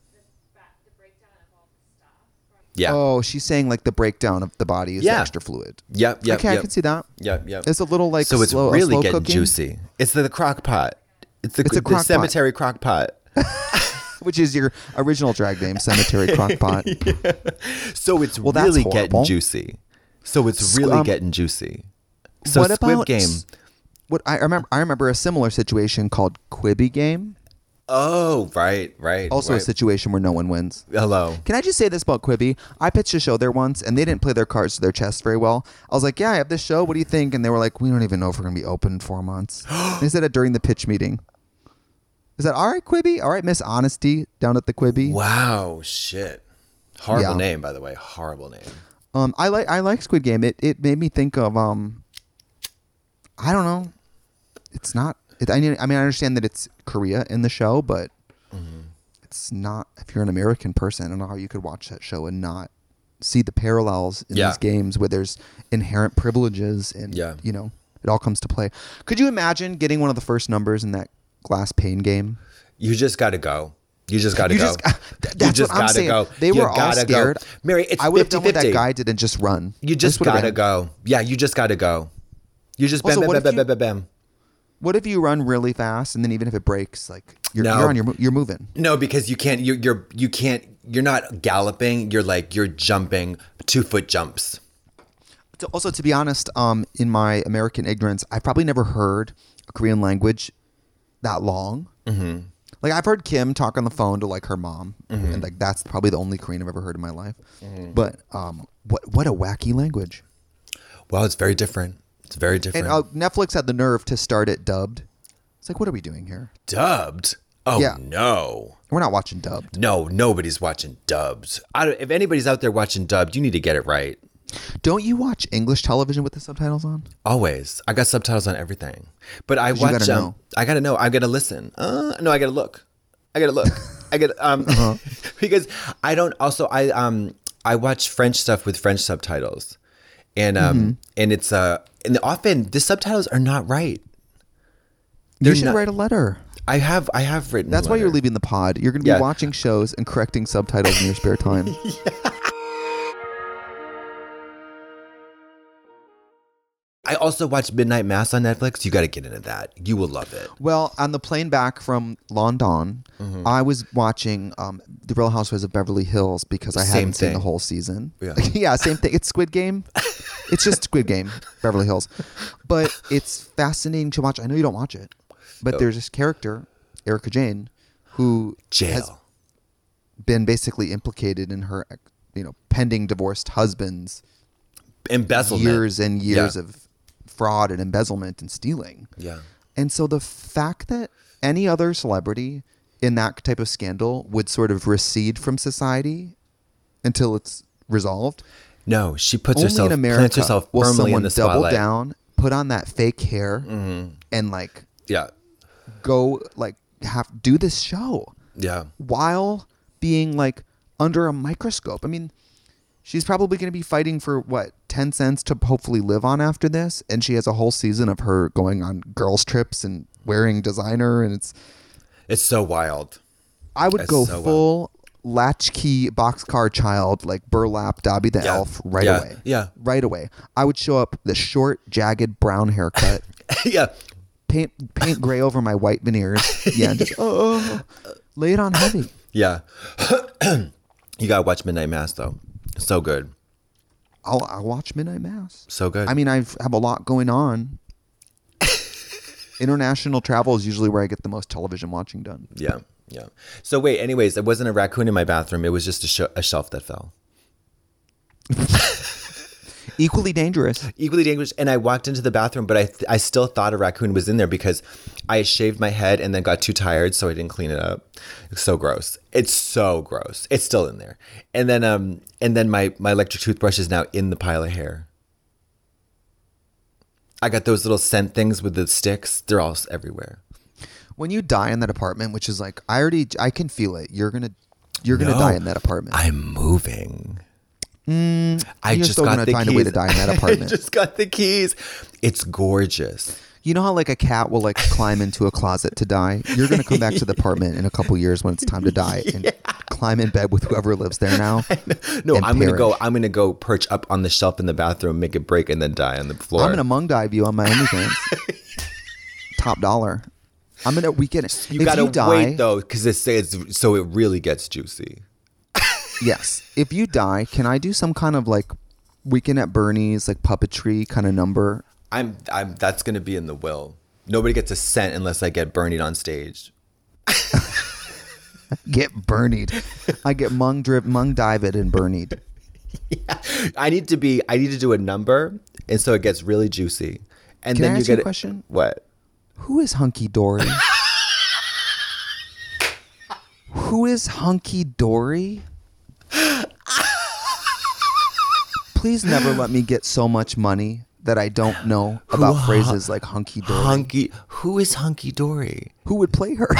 D: Yeah.
C: Oh, she's saying like the breakdown of the body is
D: Yeah.
C: extra fluid.
D: Yep. Yep.
C: okay,
D: yep.
C: I can see that.
D: Yep. Yep.
C: It's a little like
D: so it's
C: slow,
D: really
C: slow
D: getting
C: cooking,
D: juicy. It's the, the crock pot. It's the,
C: It's a
D: the
C: crock pot.
D: cemetery crock pot.
C: which is your original drag name, Cemetery Crockpot.
D: So it's
C: Well, that's
D: really
C: horrible.
D: getting juicy. So it's
C: Squ-
D: really
C: um,
D: getting juicy. So
C: what
D: Squid
C: about
D: Game.
C: s- What I remember, I remember a similar situation called Quibi Game.
D: Oh, right, right.
C: Also, a
D: right.
C: situation where no one wins.
D: Hello.
C: Can I just say this about Quibi? I pitched a show there once, and they didn't play their cards to their chest very well. I was like, "Yeah, I have this show. What do you think?" And they were like, "We don't even know if we're going to be open in four months." They said it during the pitch meeting. Is that all right, Quibi? All right, Miss Honesty down at the Quibi.
D: Wow, shit. Horrible
C: Yeah.
D: name, by the way. Horrible name.
C: Um, I like I like Squid Game. It it made me think of um. I don't know. It's not. It, I mean, I mean, I understand that it's Korea in the show, but
D: Mm-hmm.
C: it's not. If you're an American person, I don't know how you could watch that show and not see the parallels in
D: Yeah.
C: these games where there's inherent privileges and
D: Yeah.
C: you know it all comes to play. Could you imagine getting one of the first numbers in that glass pane game?
D: You just got to go. You just gotta
C: You
D: go.
C: just- that's
D: you just
C: what I'm
D: gotta
C: saying.
D: go.
C: They
D: You
C: were all
D: gotta
C: scared.
D: Go. Mary, it's
C: I would have
D: fifty
C: done what that
D: fifty.
C: guy did and just run.
D: You just
C: This would've
D: gotta
C: been-
D: go. Yeah, you just gotta go. You just bam,
C: Also,
D: bam,
C: what
D: bam,
C: if
D: bam,
C: you-
D: bam, bam, bam.
C: What if you run really fast and then even if it breaks, like you're,
D: No.
C: you're on your mo- you're moving.
D: No, because you can't. You're, you're you can't. You're not galloping. You're like you're jumping two foot jumps.
C: To- Also, to be honest, um, in my American ignorance, I've probably never heard a Korean language that long. Mm-hmm. Like I've heard Kim talk on the phone to like her mom,
D: Mm-hmm.
C: and like that's probably the only Korean I've ever heard in my life. But um, what what a wacky language!
D: Well, it's very different. It's very different.
C: And uh, Netflix had the nerve to start it dubbed. It's like, what are we doing here?
D: Dubbed? Oh
C: Yeah.
D: no.
C: We're not watching dubbed.
D: No, nobody's watching dubbed. I don't, if anybody's out there watching dubbed, you need to get it right.
C: Don't you watch English television with the subtitles on?
D: Always. I got subtitles on everything. But I
C: you
D: watch
C: gotta
D: um,
C: know.
D: I gotta know. I gotta listen. Uh, no, I gotta look. I gotta look. I gotta um
C: Uh-huh.
D: because I don't also I um I watch French stuff with French subtitles. And um
C: Mm-hmm.
D: and it's uh and often the subtitles are not right.
C: You
D: They're
C: should
D: not-
C: write a letter.
D: I have I have written
C: That's
D: a
C: why you're
D: letter.
C: leaving the pod. You're going to be
D: Yeah.
C: watching shows and correcting subtitles in your spare time.
D: I also watch Midnight Mass on Netflix. You got to get into that. You will love it.
C: Well, on the plane back from London,
D: Mm-hmm.
C: I was watching um, The Real Housewives of Beverly Hills because I
D: Same
C: hadn't seen
D: thing.
C: the whole season.
D: Yeah.
C: yeah, same thing. It's Squid Game. It's just Squid Game, Beverly Hills. But it's fascinating to watch. I know you don't watch it, but there's this character, Erica Jane, who
D: Jail.
C: has been basically implicated in her, you know, pending divorced husband's
D: Embezzlement.
C: years and years
D: Yeah.
C: of fraud and embezzlement and stealing.
D: Yeah.
C: And so the fact that any other celebrity in that type of scandal would sort of recede from society until it's resolved.
D: No, she puts
C: Only
D: herself
C: in America
D: plants herself
C: will
D: firmly
C: someone
D: in the
C: double
D: spotlight.
C: down, put on that fake hair, and like
D: Yeah.
C: go like have do this show
D: Yeah.
C: while being like under a microscope. I mean, she's probably going to be fighting for what, ten cents to hopefully live on after this, and she has a whole season of her going on girls trips and wearing designer, and it's
D: It's so wild.
C: I would
D: That's
C: go
D: so
C: full latchkey boxcar child, like burlap Dobby the
D: Yeah.
C: elf right
D: Yeah.
C: away.
D: Yeah.
C: Right away. I would show up the short, jagged brown haircut,
D: Yeah.
C: paint paint gray over my white veneers. Yeah, and just oh, lay it on heavy.
D: Yeah. You gotta watch Midnight Mass though. So good.
C: I'll, I'll watch Midnight Mass.
D: So good.
C: I mean, I have a lot going on. International travel is usually where I get the most television watching done.
D: Yeah. Yeah. So wait, anyways, it wasn't a raccoon in my bathroom. It was just a, sh- a shelf that fell.
C: Equally dangerous.
D: Equally dangerous. And I walked into the bathroom, but I th- I still thought a raccoon was in there because I shaved my head and then got too tired, so I didn't clean it up. It's so gross. It's so gross. It's still in there. And then um and then my my electric toothbrush is now in the pile of hair. I got those little scent things with the sticks. They're all everywhere.
C: When you die in that apartment, which is like, I already, I can feel it. You're gonna, you're gonna
D: No,
C: die in that apartment.
D: I'm moving. I
C: You're
D: just
C: still
D: got
C: gonna
D: the
C: find a
D: keys.
C: way to die in that
D: I
C: apartment.
D: just got the keys. It's gorgeous.
C: You know how like a cat will like climb into a closet to die? You're going to come back to the apartment in a couple years when it's time to die and climb in bed with whoever lives there now.
D: No,
C: and
D: I'm gonna go.
C: perish.
D: I'm gonna go perch up on the shelf in the bathroom, make it break, and then die on the floor.
C: I'm going to Hmong dive you on my OnlyFans. Top dollar. I'm going to weekend it.
D: You
C: if
D: gotta
C: you die,
D: wait though, because it says so it really gets juicy.
C: Yes. If you die, can I do some kind of like Weekend at Bernie's, like puppetry kind of number?
D: I'm. I'm. That's gonna be in the will. Nobody gets a cent unless I get Bernied on stage.
C: Get Bernied. I get Hmong drip, Hmong dive it and Bernied.
D: Yeah. I need to be. I need to do a number, and so it gets really juicy. And
C: Can
D: then
C: I
D: you
C: ask you
D: get
C: a
D: it-
C: question?
D: What?
C: Who is Hunky Dory? Who is Hunky Dory? Please never let me get so much money that I don't know about
D: Who-
C: phrases like hunky dory.
D: Hunky. Who is Hunky Dory?
C: Who would play her?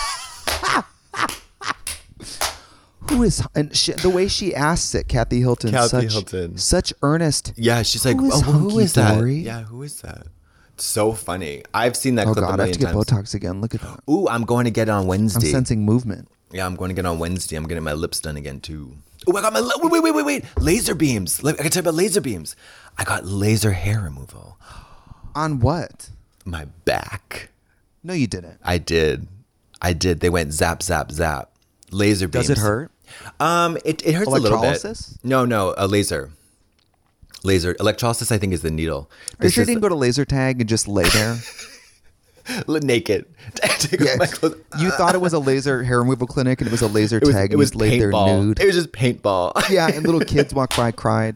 C: Who is and she, the way she asks it, Kathy Hilton.
D: Kathy
C: such,
D: Hilton.
C: such earnest.
D: Yeah, she's like,
C: Who is
D: oh, who
C: Hunky
D: is that?
C: Dory?
D: Yeah, who is that? It's so funny. I've seen that
C: Oh
D: clip a
C: God, I have
D: million
C: to get
D: times.
C: Botox again. Look at that.
D: Ooh, I'm going to get it on
C: I'm
D: Wednesday.
C: sensing movement.
D: Yeah, I'm going to get on Wednesday. I'm getting my lips done again too. Oh, I got my li- wait, wait, wait, wait, wait. Laser beams. I can tell you about laser beams. I got laser hair removal.
C: On what?
D: My back.
C: No, you didn't.
D: I did. I did. They went zap, zap, zap. Laser beams.
C: Does it hurt?
D: Um, it, it hurts a little bit.
C: Electrolysis?
D: No, no, a laser. Laser. Electrolysis, I think, is the needle.
C: Are you
D: This
C: sure you
D: is-
C: didn't go to laser tag and just lay there?
D: naked. Take off
C: Yeah.
D: my clothes.
C: You thought it was a laser hair removal clinic and it was a laser
D: It was,
C: tag
D: it
C: and
D: was
C: you just laid there
D: paintball.
C: nude.
D: It was just paintball.
C: Yeah, and little kids walked by, cried.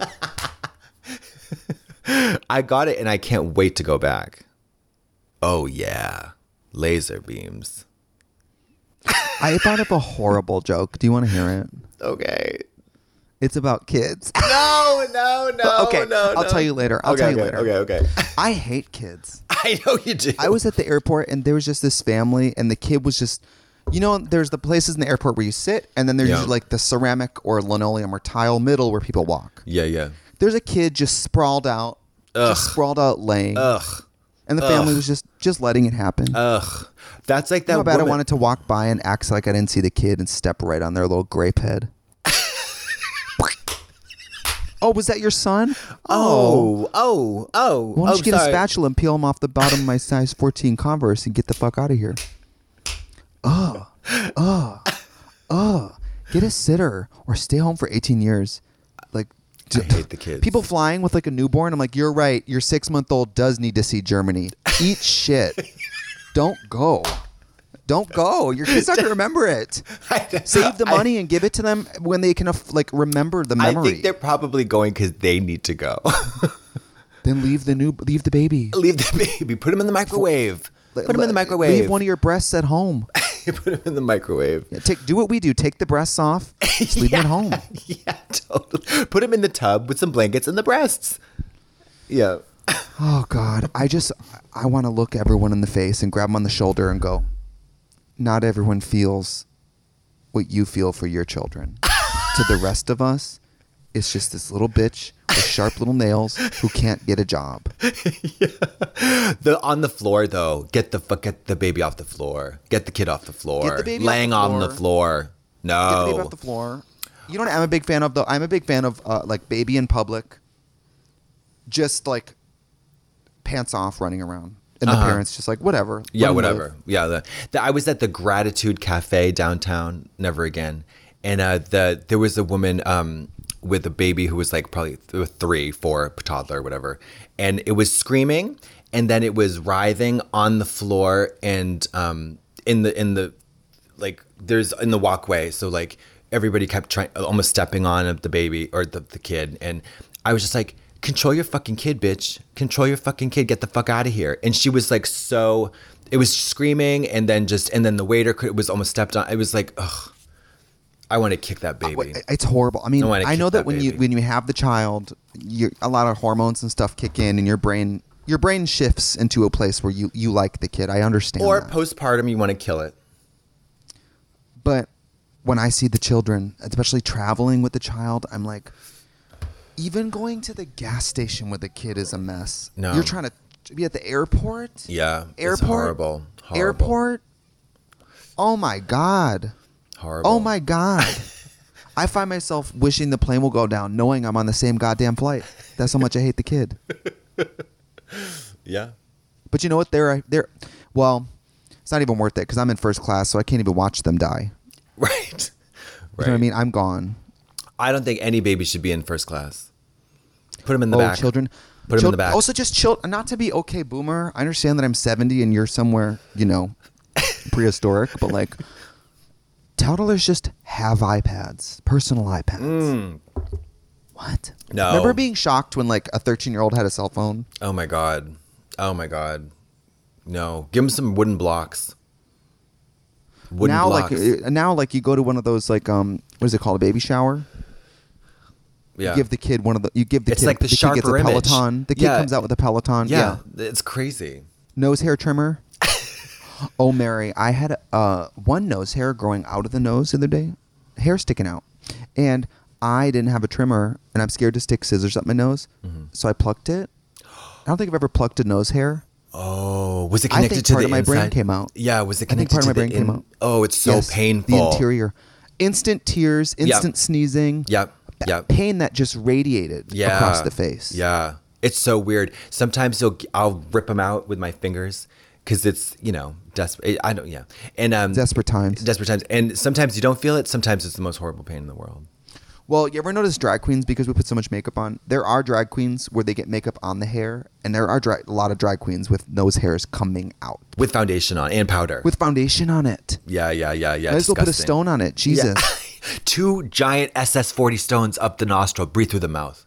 D: I got it and I can't wait to go back. Oh, yeah. Laser beams.
C: I thought of a horrible joke. Do you want to hear it?
D: Okay.
C: It's about kids.
D: No, no, no.
C: Okay,
D: no,
C: I'll
D: no.
C: tell you later. I'll
D: okay,
C: tell you
D: okay,
C: later.
D: Okay, okay.
C: I hate kids.
D: I know you do.
C: I was at the airport and there was just this family and the kid was just, you know, there's the places in the airport where you sit and then there's
D: Yeah.
C: usually like the ceramic or linoleum or tile middle where people walk.
D: Yeah, yeah.
C: There's a kid just sprawled out, just
D: Ugh.
C: sprawled out laying.
D: Ugh.
C: And the family
D: Ugh.
C: was just just letting it happen.
D: Ugh. That's like that
C: How bad I
D: woman-
C: wanted to walk by and act like I didn't see the kid and step right on their little grape head. Oh, was that your son?
D: Oh, oh, oh.
C: Why don't
D: oh,
C: you get
D: sorry.
C: a spatula and peel him off the bottom of my size fourteen Converse and get the fuck out of here? Oh, oh, oh. Get a sitter or stay home for eighteen years. Like,
D: I hate the kids.
C: people flying with like a newborn. I'm like, you're right. Your six month old does need to see Germany. Eat shit. Don't go. Don't go. Your kids not gonna remember it. Save the money and give it to them when they can aff- like remember the
D: I
C: memory.
D: think they're probably going because they need to go.
C: Then leave the new leave the baby.
D: Leave the baby. Put him in the microwave. Put him in the microwave.
C: Leave one of your breasts at home.
D: Put him in the microwave.
C: Yeah, take do what we do. Take the breasts off. Just leave them at home.
D: Yeah, totally. Put him in the tub with some blankets and the breasts. Yeah.
C: Oh God, I just I want to look everyone in the face and grab them on the shoulder and go. Not everyone feels what you feel for your children. To the rest of us, it's just this little bitch with sharp little nails who can't get a job.
D: The on the floor though. Get the fuck get the baby off the floor. Get the kid off the floor.
C: Get the baby off
D: Laying
C: the
D: on the
C: floor.
D: floor. No.
C: Get the baby off the floor. You know what I'm a big fan of though? I'm a big fan of uh, like baby in public. Just like pants off running around. And the
D: Uh-huh.
C: parents just like, whatever. let
D: Yeah,
C: them
D: whatever.
C: live.
D: Yeah, the, the, I was at the Gratitude Cafe downtown, never again, and uh, the there was a woman um, with a baby who was like probably th- three, four, toddler, whatever, and it was screaming, and then it was writhing on the floor and um, in the in the like there's in the walkway, so like everybody kept trying, almost stepping on the baby or the, the kid, and I was just like, control your fucking kid, bitch. Control your fucking kid. Get the fuck out of here. And she was like, so, it was screaming and then just, and then the waiter could, was almost stepped on. It was like, ugh, I want to kick that baby.
C: It's horrible. I mean,
D: I wanna
C: I know
D: kick
C: that,
D: that
C: when you
D: baby.
C: when you have the child, you a lot of hormones and stuff kick in, and your brain your brain shifts into a place where you you like the kid. I understand.
D: Or
C: that.
D: postpartum, you want to kill it.
C: But when I see the children, especially traveling with the child, I'm like, even going to the gas station with a kid is a mess.
D: No.
C: You're trying to be at the airport.
D: Yeah.
C: Airport.
D: It's horrible. Horrible.
C: Airport. Oh my God.
D: Horrible.
C: Oh my God. I find myself wishing the plane will go down, knowing I'm on the same goddamn flight. That's how much I hate the kid.
D: Yeah.
C: But you know what? They're they're well, it's not even worth it because I'm in first class, so I can't even watch them die.
D: Right.
C: You
D: Right.
C: know what I mean? I'm gone.
D: I don't think any baby should be in first class. Put them in the
C: Oh,
D: back.
C: children.
D: Put them in
C: Chil-
D: the back.
C: Also, just chill. Not to be okay, boomer. I understand that I'm seventy and you're somewhere, you know, prehistoric, but like, toddlers just have iPads, personal iPads.
D: Mm.
C: What?
D: No.
C: Remember being shocked when like a thirteen year old had a cell phone?
D: Oh my God. Oh my God. No. Give them some wooden blocks. Wooden
C: now,
D: blocks.
C: like uh, now, like you go to one of those like um, what is it called, a baby shower?
D: yeah.
C: You give the kid one of the. You give the
D: It's
C: kid.
D: like the
C: kid gets a
D: sharper image.
C: Peloton. The kid
D: Yeah.
C: comes out with a Peloton.
D: yeah,
C: Yeah.
D: It's crazy.
C: Nose hair trimmer. Oh, Mary, I had uh, one nose hair growing out of the nose the other day, hair sticking out, and I didn't have a trimmer, and I'm scared to stick scissors up my nose,
D: Mm-hmm.
C: so I plucked it. I don't think I've ever plucked a nose hair.
D: Oh, was it
C: I
D: connected
C: think
D: to
C: part
D: the
C: of my brain
D: inside?
C: came out.
D: Yeah, was it
C: I think
D: connected
C: part of
D: to
C: my brain
D: the
C: came
D: in-
C: out.
D: Oh, it's so
C: Yes,
D: painful.
C: The interior. Instant tears, instant sneezing.
D: Yep.
C: That
D: Yep.
C: pain that just radiated
D: Yeah.
C: across the face.
D: Yeah. It's so weird. Sometimes you'll, I'll rip them out with my fingers because it's, you know, desperate. I don't, yeah. And um,
C: Desperate times.
D: Desperate times. And sometimes you don't feel it. Sometimes it's the most horrible pain in the world.
C: Well, you ever notice drag queens, because we put so much makeup on, there are drag queens where they get makeup on the hair, and there are dra- a lot of drag queens with nose hairs coming out.
D: With foundation on and powder.
C: With foundation on it.
D: yeah, yeah, yeah, yeah.
C: Might as well put a
D: disgusting.
C: stone on it. Jesus.
D: Yeah. Two giant S S forty stones up the nostril. Breathe through the mouth.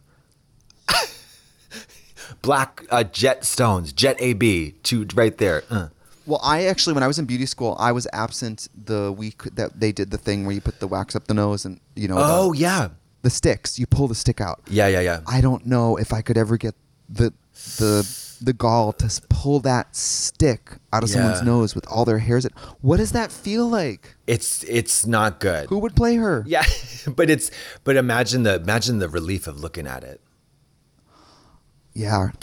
D: Black uh, jet stones. Jet A B. Two right there. Uh.
C: Well, I actually, when I was in beauty school, I was absent the week that they did the thing where you put the wax up the nose and, you know,
D: Oh,
C: the,
D: yeah.
C: the sticks. You pull the stick out.
D: Yeah, yeah, yeah.
C: I don't know if I could ever get the the the gall to s- pull that stick out of someone's
D: Yeah.
C: nose with all their hairs. What does that feel like?
D: It's it's not good.
C: Who would play her?
D: Yeah, but it's but imagine the imagine the relief of looking at it.
C: Yeah.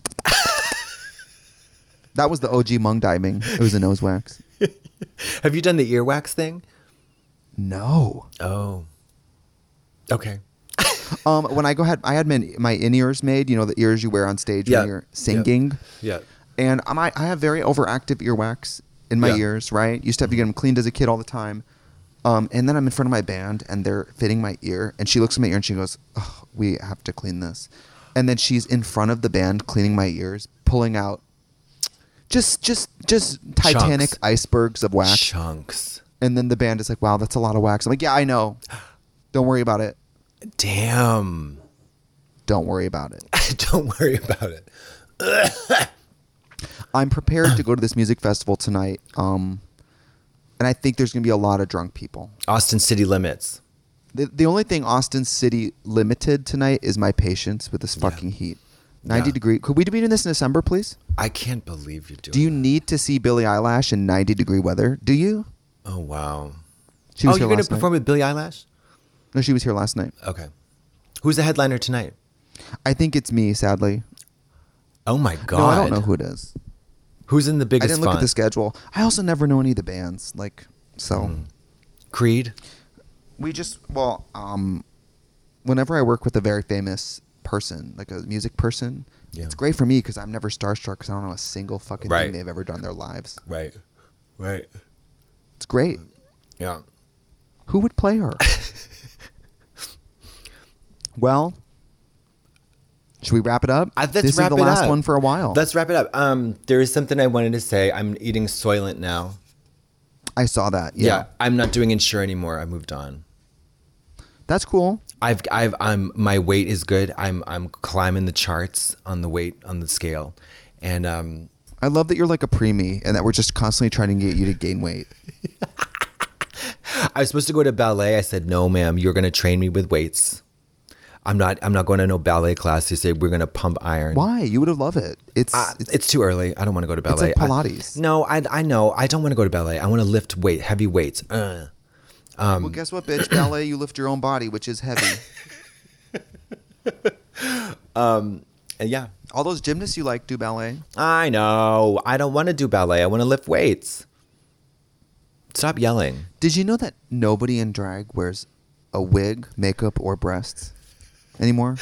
C: That was the O G Hmong diving. It was a nose wax.
D: Have you done the earwax thing?
C: No.
D: Oh. Okay.
C: Um, when I go ahead, I had my, my in ears made. You know, the ears you wear on stage
D: Yeah.
C: when you're singing.
D: Yeah.
C: And I'm, I I have very overactive earwax in my
D: Yeah.
C: ears. Right. Used to have to get them cleaned as a kid all the time. Um, and then I'm in front of my band and they're fitting my ear. And she looks at my ear and she goes, oh, "We have to clean this." And then she's in front of the band cleaning my ears, pulling out just just just Titanic
D: Chunks.
C: icebergs of wax.
D: Chunks.
C: And then the band is like, "Wow, that's a lot of wax." I'm like, "Yeah, I know. Don't worry about it.
D: Damn.
C: Don't worry about it."
D: Don't worry about it.
C: I'm prepared to go to this music festival tonight. Um, and I think there's going to be a lot of drunk people.
D: Austin City Limits.
C: The, the only thing Austin City limited tonight is my patience with this fucking heat. ninety
D: Yeah.
C: degree. Could we be doing this in December, please?
D: I can't believe you're doing
C: Do you
D: that.
C: need to see Billie Eilish in ninety degree weather? Do you?
D: Oh, wow.
C: She
D: Oh,
C: was
D: you're
C: here
D: going to
C: last night.
D: perform with Billie Eilish?
C: No, she was here last night.
D: Okay. Who's the headliner tonight?
C: I think it's me, sadly.
D: Oh, my God.
C: No, I don't know who it is.
D: Who's in the
C: I
D: biggest
C: didn't look
D: font?
C: at the schedule. I also never know any of the bands. Like, so.
D: Mm. Creed?
C: We just, well, um, whenever I work with a very famous person, like a music person,
D: Yeah.
C: it's great for me because I'm never starstruck because I don't know a single fucking
D: Right.
C: thing they've ever done in their lives.
D: Right. Right.
C: It's great.
D: Yeah.
C: Who would play her? Well, should we wrap it up?
D: Uh, let's
C: this
D: wrap
C: is the
D: it
C: last
D: up.
C: one for a while.
D: Let's wrap it up. Um, there is something I wanted to say. I'm eating Soylent now.
C: I saw that.
D: Yeah.
C: Yeah.
D: I'm not doing Ensure anymore. I moved on.
C: That's cool.
D: I've I've I'm my weight is good. I'm I'm climbing the charts on the weight on the scale. And um
C: I love that you're like a preemie and that we're just constantly trying to get you to gain weight.
D: I was supposed to go to ballet. I said, "No, ma'am, you're going to train me with weights. I'm not I'm not going to no ballet class." They say we're going to pump iron.
C: Why? You would have loved it. It's,
D: Uh,
C: it's,
D: it's too early. I don't want to go to ballet.
C: like
D: I-
C: Pilates.
D: no, I I know. I don't want to go to ballet. I want to lift weight, heavy weights. Uh.
C: well, guess what, bitch? Ballet, you lift your own body, which is heavy.
D: And yeah.
C: All those gymnasts you like do ballet.
D: I know. I don't want to do ballet. I want to lift weights. Stop yelling.
C: Did you know that nobody in drag wears a wig, makeup, or breasts anymore?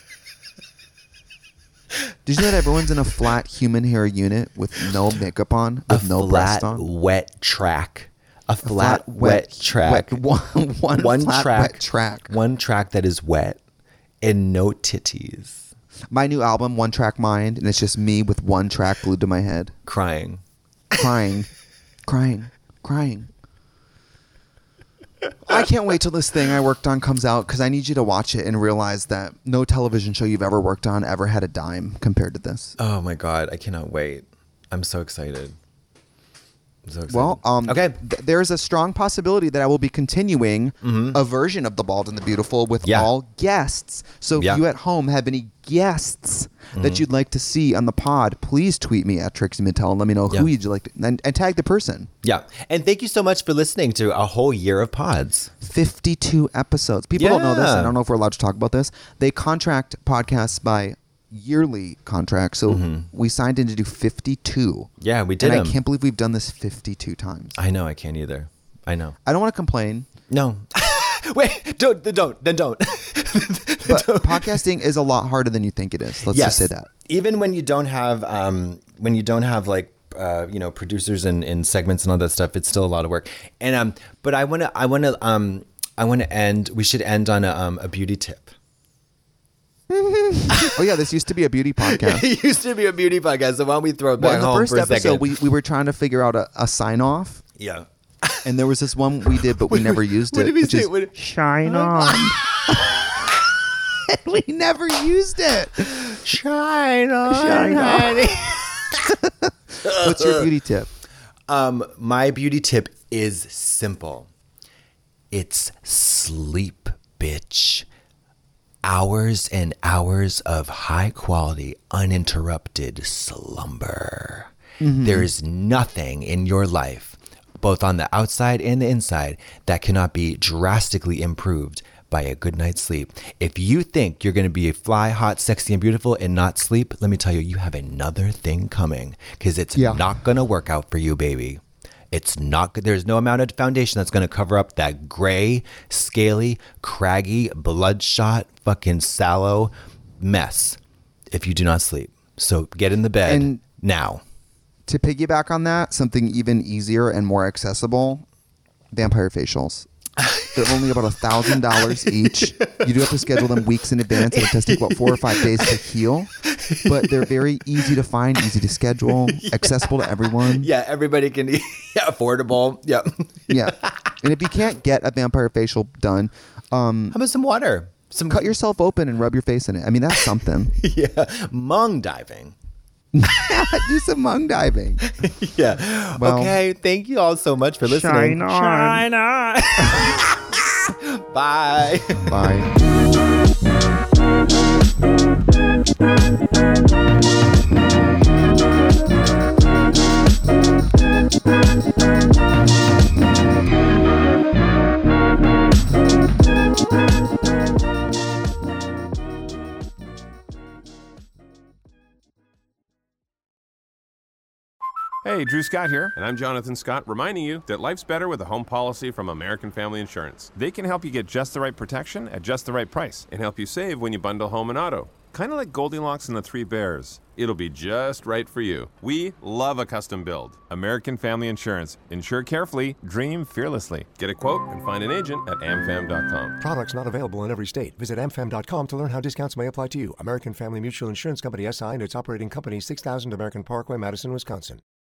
C: Did you know that everyone's in a flat human hair unit with no makeup on, with
D: a
C: no
D: flat,
C: breast on?
D: wet track. A flat,
C: flat,
D: wet,
C: wet-
D: track.
C: wet- one- one flat, wet track.
D: One track that is wet and no titties.
C: My new album, One Track Mind, and it's just me with one track glued to my head,
D: Crying.
C: crying, crying, crying. I can't wait till this thing I worked on comes out because I need you to watch it and realize that no television show you've ever worked on ever had a dime compared to this.
D: Oh my God. I cannot wait. I'm so excited. I'm so excited.
C: Well, um,
D: okay.
C: th- there's a strong possibility that I will be continuing a version of The Bald and the Beautiful with
D: Mm-hmm. Yeah.
C: all guests. So if
D: Yeah.
C: you at home have any guests that
D: Mm-hmm.
C: you'd like to see on the pod, please tweet me at Trixie Mattel and let me know
D: Yeah.
C: who you'd like to, and, and tag the person.
D: Yeah. And thank you so much for listening to a whole year of pods.
C: fifty-two episodes. People don't know this.
D: Yeah.
C: I don't know if we're allowed to talk about this. They contract podcasts by yearly contract. So mm-hmm. we signed in to do fifty-two.
D: Yeah, we did.
C: And
D: them.
C: I can't believe we've done this fifty-two times.
D: I know. I can't either. I know.
C: I don't want to complain.
D: No. Wait, don't, then don't, then don't.
C: But don't. Podcasting is a lot harder than you think it is. Let's
D: yes.
C: just say that.
D: Even when you don't have, um, when you don't have like, uh, you know, producers and, and segments and all that stuff, it's still a lot of work. And um, but I want to, I want to, um, I want to end. We should end on a, um, a beauty tip.
C: Oh yeah, this used to be a beauty podcast.
D: It used to be a beauty podcast. So why don't we throw it back
C: well, in the
D: home
C: first
D: for a
C: episode,
D: second?
C: we we were trying to figure out a, a sign off.
D: Yeah.
C: And there was this one we did, but we never used it. Which is
D: what,
C: shine on. We never used it.
D: Shine on.
C: Shine on. What's your beauty tip?
D: Um, my beauty tip is simple. It's sleep, bitch. Hours and hours of high quality, uninterrupted slumber. Mm-hmm. There is nothing in your life, both on the outside and the inside, that cannot be drastically improved by a good night's sleep. If you think you're going to be fly, hot, sexy, and beautiful and not sleep, let me tell you, you have another thing coming, because it's yeah. not going to work out for you, baby. It's not good. There's no amount of foundation that's going to cover up that gray, scaly, craggy, bloodshot, fucking sallow mess if you do not sleep. So get in the bed and now.
C: To piggyback on that, something even easier and more accessible, vampire facials. They're only about a thousand dollars each. You do have to schedule them weeks in advance, and it does take about four or five days to heal. But they're very easy to find, easy to schedule, yeah. accessible to everyone.
D: Yeah, everybody can. Yeah, affordable. Yeah,
C: yeah. And if you can't get a vampire facial done, um,
D: how about some water? Some
C: cut yourself open and rub your face in it. I mean, that's something.
D: Yeah, Hmong diving.
C: Do some Hmong diving.
D: Yeah.
C: Well,
D: okay. Thank you all so much for listening.
C: Shine on.
D: Shine on. Bye.
C: Bye.
G: Hey, Drew Scott here, and I'm Jonathan Scott, reminding you that life's better with a home policy from American Family Insurance. They can help you get just the right protection at just the right price and help you save when you bundle home and auto. Kind of like Goldilocks and the Three Bears. It'll be just right for you. We love a custom build. American Family Insurance. Insure carefully, dream fearlessly. Get a quote and find an agent at am fam dot com.
H: Products not available in every state. Visit am fam dot com to learn how discounts may apply to you. American Family Mutual Insurance Company, S I and its operating company, six thousand American Parkway, Madison, Wisconsin.